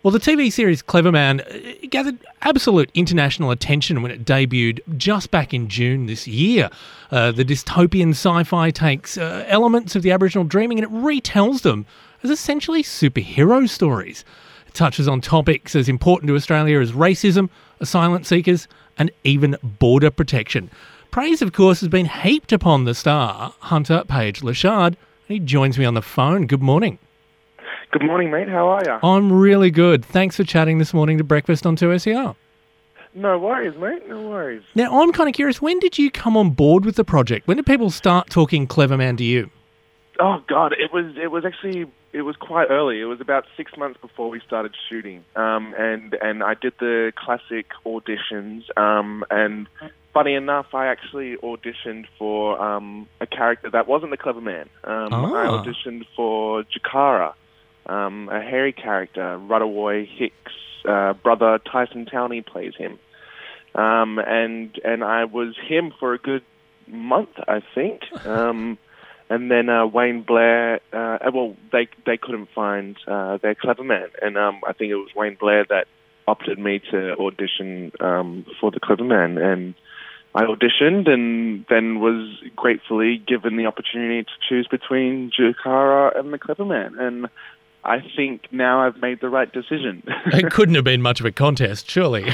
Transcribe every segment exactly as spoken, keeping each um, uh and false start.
Well, the T V series Clever Man uh, gathered absolute international attention when it debuted just back in June this year. Uh, the dystopian sci-fi takes uh, elements of the Aboriginal dreaming and it retells them as essentially superhero stories. It touches on topics as important to Australia as racism, asylum seekers, and even border protection. Praise, of course, has been heaped upon the star, Hunter Page-Lachard. He joins me on the phone. Good morning. Good morning, mate. How are you? I'm really good. Thanks for chatting this morning to Breakfast on two S E R. No worries, mate. No worries. Now, I'm kind of curious, when did you come on board with the project? When did people start talking Clever Man to you? Oh, God. It was it was actually, it was quite early. It was about six months before we started shooting. Um, and, and I did the classic auditions. Um, and funny enough, I actually auditioned for um, a character that wasn't the Clever Man. Um, Ah. I auditioned for Jakara. Um, a hairy character, Rudawoy Hicks, uh, brother Tyson Towney plays him, um, and and I was him for a good month, I think, um, and then uh, Wayne Blair. Uh, well, they they couldn't find uh, their Clever Man, and um, I think it was Wayne Blair that opted me to audition um, for the Clever Man, and I auditioned and then was gratefully given the opportunity to choose between Jakara and the Clever Man, and I think now I've made the right decision. It couldn't have been much of a contest, surely.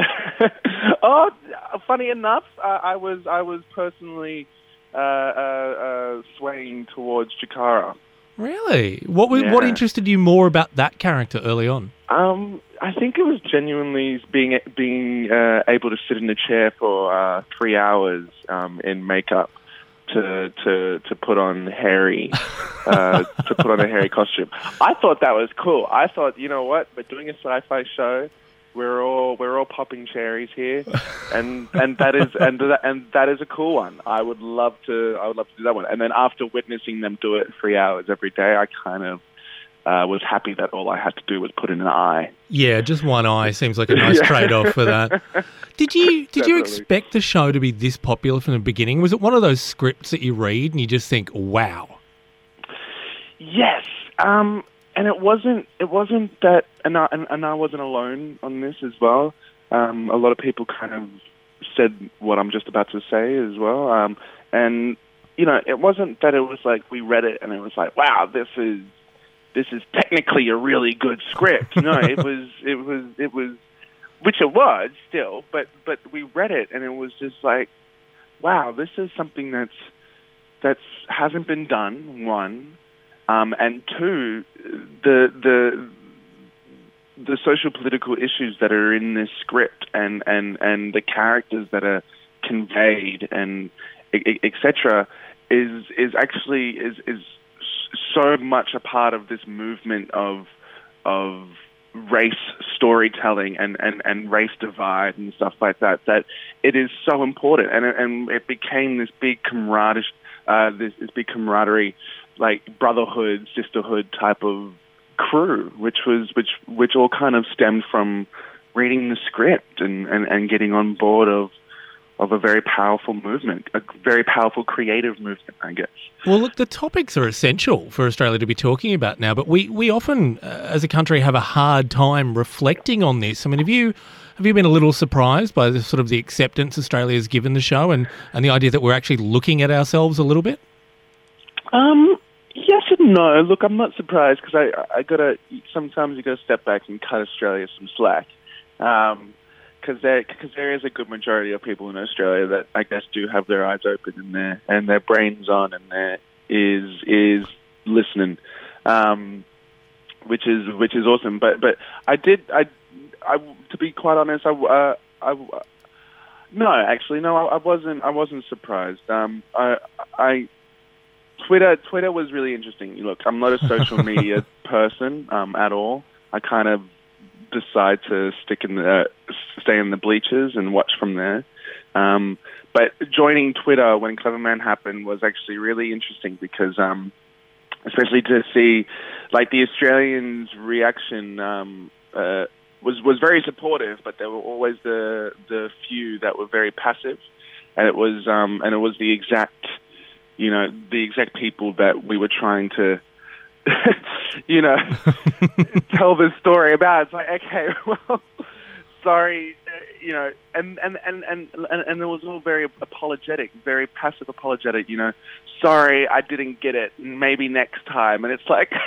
Oh, funny enough, uh, I was I was personally uh, uh, uh, swaying towards Jakara. Really? What was, Yeah. what interested you more about that character early on? Um, I think it was genuinely being being uh, able to sit in a chair for uh, three hours um, in makeup to to to put on hairy uh, to put on a hairy costume. I thought that was cool. I thought, you know what, we're doing a sci-fi show. We're all we're all popping cherries here, and and that is and that, and that is a cool one. I would love to I would love to do that one. And then after witnessing them do it three hours every day, I kind of uh, was happy that all I had to do was put in an eye. Yeah, just one eye seems like a nice Yeah. trade-off for that. Did you did you Definitely. expect the show to be this popular from the beginning? Was it one of those scripts that you read and you just think, wow? Yes, um, and it wasn't. It wasn't that, and I, and, and I wasn't alone on this as well. Um, a lot of people kind of said what I'm just about to say as well. Um, and you know, it wasn't that it was like we read it and it was like, wow, this is this is technically a really good script. No, it was it was it was, which it was still, but but we read it and it was just like, wow, this is something that's that's hasn't been done. One. Um, and two, the the the social political issues that are in this script, and, and, and the characters that are conveyed, and et cetera, is is actually is is so much a part of this movement of of race storytelling and, and, and race divide and stuff like that. That it is so important, and and it became this big camaraderie, uh, this, this big camaraderie. Like brotherhood, sisterhood type of crew, which was which which all kind of stemmed from reading the script and, and, and getting on board of of a very powerful movement, a very powerful creative movement, I guess. Well, look, the topics are essential for Australia to be talking about now, but we, we often, uh, as a country, have a hard time reflecting on this. I mean, have you have you been a little surprised by the sort of the acceptance Australia's given the show and, and the idea that we're actually looking at ourselves a little bit? Um. Yes and no. Look, I'm not surprised because I I gotta sometimes you gotta step back and cut Australia some slack, um, because there because there is a good majority of people in Australia that I guess do have their eyes open and their and their brains on and their is is listening, um, which is which is awesome. But but I did I I to be quite honest I uh, I. No, actually, no. I, I wasn't. I wasn't surprised. Um, I, I, Twitter, Twitter was really interesting. Look, I'm not a social media person um, at all. I kind of decide to stick in the, uh, stay in the bleachers and watch from there. Um, but joining Twitter when Clever Man happened was actually really interesting because, um, especially to see, like, the Australians' reaction. Um, uh, was was very supportive, but there were always the the few that were very passive, and it was um and it was the exact, you know, the exact people that we were trying to you know, tell this story about. It's like, okay, well, sorry, uh, you know, and and, and, and, and and it was all very apologetic, very passive apologetic, you know, sorry, I didn't get it, maybe next time. And it's like,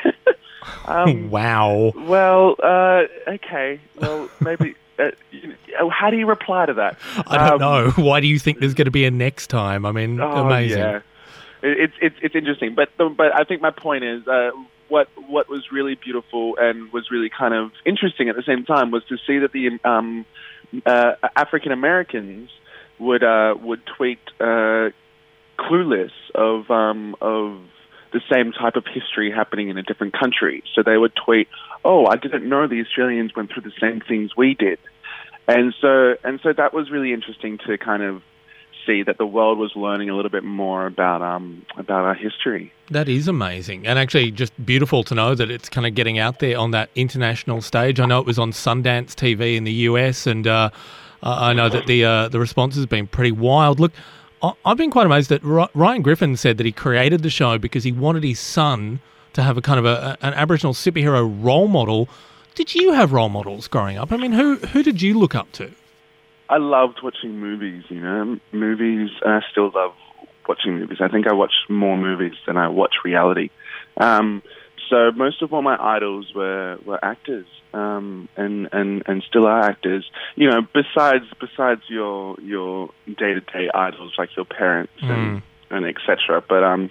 um, wow. Well, uh, okay, well, maybe, uh, you know, how do you reply to that? I don't um, know. Why do you think there's going to be a next time? I mean, oh, amazing. Yeah. It's it's it's interesting, but the, but I think my point is uh, what what was really beautiful and was really kind of interesting at the same time was to see that the um, uh, African Americans would uh, would tweet uh, clueless of um, of the same type of history happening in a different country. So they would tweet, "Oh, I didn't know the Australians went through the same things we did," and so and so that was really interesting to kind of see that the world was learning a little bit more about um about our history. That is amazing, and actually just beautiful to know that it's kind of getting out there on that international stage. I know it was on Sundance T V in the U S, and uh, I know that the uh, the response has been pretty wild. Look, I- I've been quite amazed that R- Ryan Griffin said that he created the show because he wanted his son to have a kind of a, an Aboriginal superhero role model. Did you have role models growing up? I mean, who who did you look up to? I loved watching movies, you know, movies, and I still love watching movies. I think I watch more movies than I watch reality. Um, so most of all my idols were, were actors, um, and, and, and still are actors. You know, besides besides your your day-to-day idols like your parents Mm. and, and et cetera. But um,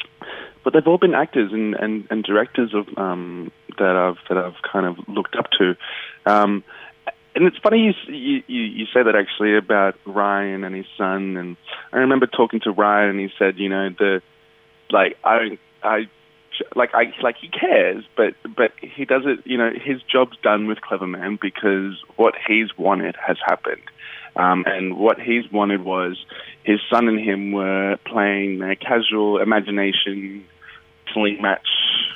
but they've all been actors and, and, and directors of um, that I've that I've kind of looked up to. Um, And it's funny you, you you say that actually about Ryan and his son. And I remember talking to Ryan, and he said, you know, the like I I like I like he cares, but but he does it. You know, his job's done with Cleverman because what he's wanted has happened, um, and what he's wanted was his son and him were playing a casual imagination sling match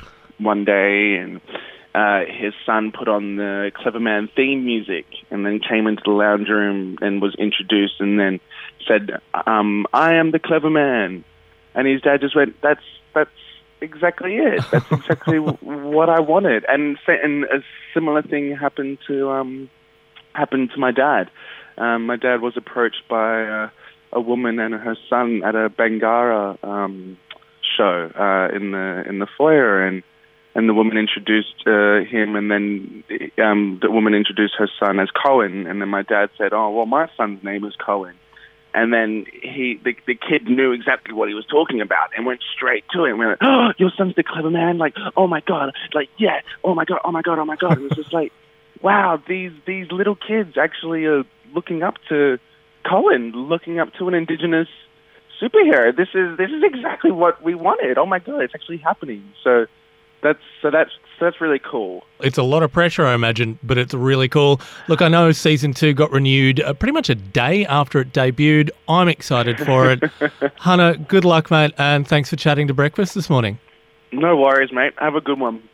one day, and Uh, his son put on the Cleverman theme music and then came into the lounge room and was introduced and then said, um, I am the Cleverman. And his dad just went, that's that's exactly it. That's exactly what I wanted. And and a similar thing happened to um, happened to my dad. Um, my dad was approached by uh, a woman and her son at a Bangara um, show uh, in the in the foyer, and And the woman introduced uh, him, and then um, the woman introduced her son as Cohen. And then my dad said, "Oh, well, my son's name is Cohen." And then he, the, the kid, knew exactly what he was talking about and went straight to him. We went, "Oh, your son's the clever man!" Like, "Oh my god!" Like, "Yeah, oh my god, oh my god, oh my god!" And it was just like, wow, these these little kids actually are looking up to Cohen, looking up to an Indigenous superhero. This is this is exactly what we wanted. Oh my god, it's actually happening. So. That's so that's so that's really cool. It's a lot of pressure, I imagine, but it's really cool. Look, I know season two got renewed uh, pretty much a day after it debuted. I'm excited for it. Hunter, good luck, mate, and thanks for chatting to Breakfast this morning. No worries, mate. Have a good one.